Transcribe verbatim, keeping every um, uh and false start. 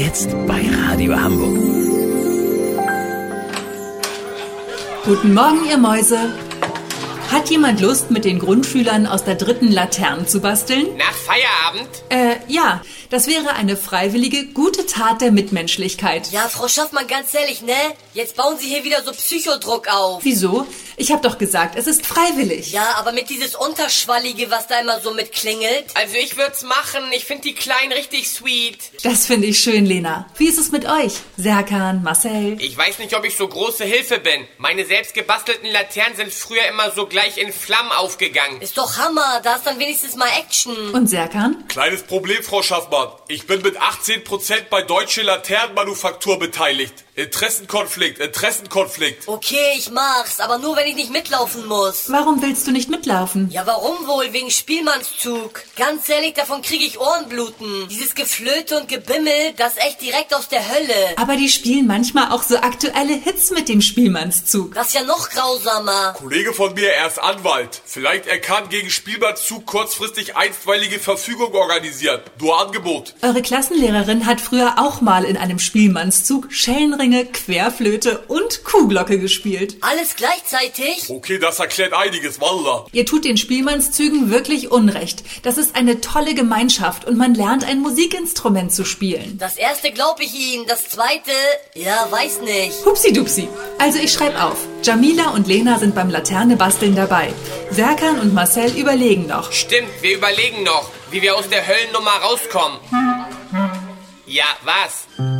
Jetzt bei Radio Hamburg. Guten Morgen, ihr Mäuse. Hat jemand Lust, mit den Grundschülern aus der dritten Laternen zu basteln? Nach Feierabend? Äh, ja. Das wäre eine freiwillige, gute Tat der Mitmenschlichkeit. Ja, Frau Schaffmann, ganz ehrlich, ne? Jetzt bauen Sie hier wieder so Psychodruck auf. Wieso? Ich hab doch gesagt, es ist freiwillig. Ja, aber mit dieses Unterschwallige, was da immer so mitklingelt. Also ich würd's machen. Ich find die Kleinen richtig sweet. Das finde ich schön, Lena. Wie ist es mit euch? Serkan, Marcel? Ich weiß nicht, ob ich so große Hilfe bin. Meine selbst gebastelten Laternen sind früher immer so gleich in Flammen aufgegangen. Ist doch Hammer, da ist dann wenigstens mal Action. Und Serkan? Kleines Problem, Frau Schaffmann. Ich bin mit achtzehn Prozent bei Deutsche Laternenmanufaktur beteiligt. Interessenkonflikt, Interessenkonflikt. Okay, ich mach's, aber nur, wenn ich nicht mitlaufen muss. Warum willst du nicht mitlaufen? Ja, warum wohl? Wegen Spielmannszug. Ganz ehrlich, davon kriege ich Ohrenbluten. Dieses Geflöte und Gebimmel, das ist echt direkt aus der Hölle. Aber die spielen manchmal auch so aktuelle Hits mit dem Spielmannszug. Das ist ja noch grausamer. Kollege von mir, er ist Anwalt. Vielleicht er kann gegen Spielmannszug kurzfristig einstweilige Verfügung organisieren. Nur Angebot. Eure Klassenlehrerin hat früher auch mal in einem Spielmannszug Schellenringe, Querflöte und Kuhglocke gespielt. Alles gleichzeitig? Okay, das erklärt einiges, Wallah. Ihr tut den Spielmannszügen wirklich Unrecht. Das ist eine tolle Gemeinschaft und man lernt ein Musikinstrument zu spielen. Das erste glaube ich Ihnen, das zweite, ja, weiß nicht. Hupsi-dupsi. Also ich schreibe auf. Jamila und Lena sind beim Laterne-Basteln dabei. Serkan und Marcel überlegen noch. Stimmt, wir überlegen noch, wie wir aus der Höllennummer rauskommen. Ja, was?